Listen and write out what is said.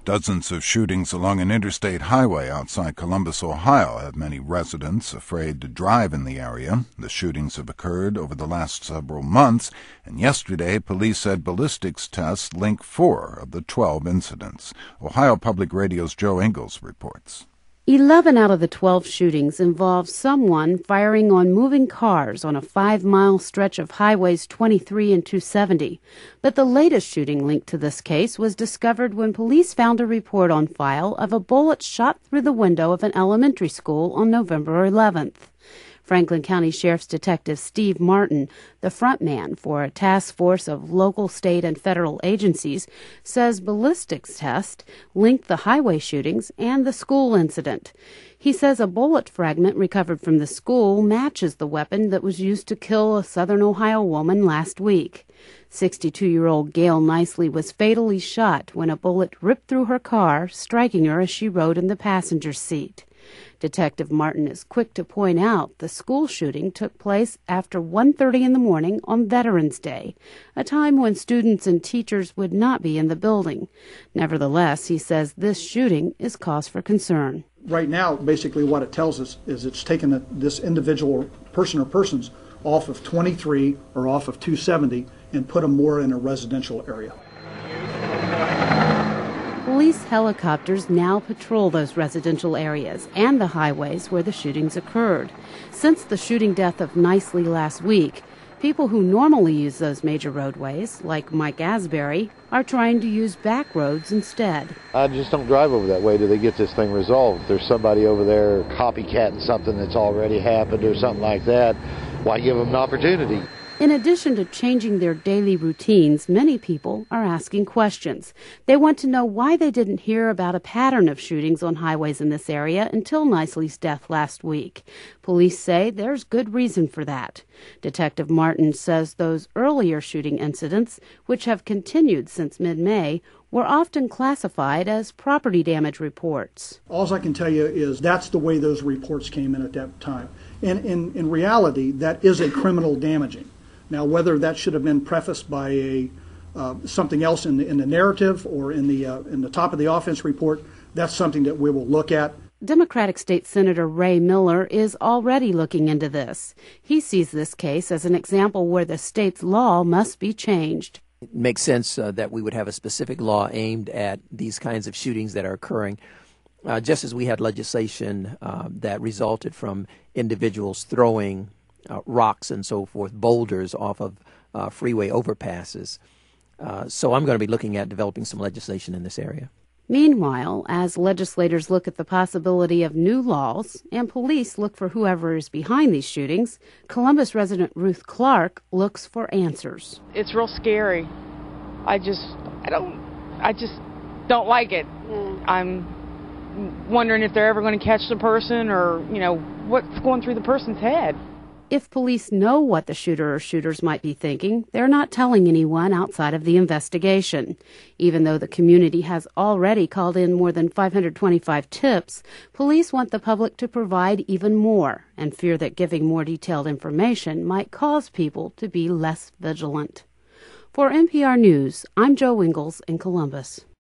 Dozens of shootings along an interstate highway outside Columbus, Ohio, have many residents afraid to drive in the area. The shootings have occurred over the last several months, and yesterday police said ballistics tests link 4 of the 12 incidents. Ohio Public Radio's Joe Ingles reports. 11 out of the 12 shootings involve someone firing on moving cars on a 5-mile stretch of highways 23 and 270. But the latest shooting linked to this case was discovered when police found a report on file of a bullet shot through the window of an elementary school on November 11th. Franklin County Sheriff's Detective Steve Martin, the front man for a task force of local, state, and federal agencies, says ballistics tests linked the highway shootings and the school incident. He says a bullet fragment recovered from the school matches the weapon that was used to kill a Southern Ohio woman last week. 62-year-old Gail Nicely was fatally shot when a bullet ripped through her car, striking her as she rode in the passenger seat. Detective Martin is quick to point out the school shooting took place after 1:30 in the morning on Veterans Day, a time when students and teachers would not be in the building. Nevertheless, he says this shooting is cause for concern. Right now, basically what it tells us is it's taken this individual person or persons off of 23 or off of 270 and put them more in a residential area. Police helicopters now patrol those residential areas and the highways where the shootings occurred. Since the shooting death of Nicely last week, people who normally use those major roadways, like Mike Asbury, are trying to use back roads instead. I just don't drive over that way till they get this thing resolved. If there's somebody over there copycatting something that's already happened or something like that, why give them an opportunity? In addition to changing their daily routines, many people are asking questions. They want to know why they didn't hear about a pattern of shootings on highways in this area until Nicely's death last week. Police say there's good reason for that. Detective Martin says those earlier shooting incidents, which have continued since mid-May, were often classified as property damage reports. All I can tell you is that's the way those reports came in at that time. And in reality, that is a criminal damaging. Now, whether that should have been prefaced by something else in the narrative or in the top of the offense report, that's something that we will look at. Democratic State Senator Ray Miller is already looking into this. He sees this case as an example where the state's law must be changed. It makes sense that we would have a specific law aimed at these kinds of shootings that are occurring. Just as we had legislation that resulted from individuals throwing rocks and so forth, boulders off of freeway overpasses. So I'm going to be looking at developing some legislation in this area. Meanwhile, as legislators look at the possibility of new laws and police look for whoever is behind these shootings, Columbus resident Ruth Clark looks for answers. It's real scary. I just don't like it. I'm wondering if they're ever going to catch the person or, what's going through the person's head. If police know what the shooter or shooters might be thinking, they're not telling anyone outside of the investigation. Even though the community has already called in more than 525 tips, police want the public to provide even more and fear that giving more detailed information might cause people to be less vigilant. For NPR News, I'm Joe Ingles in Columbus.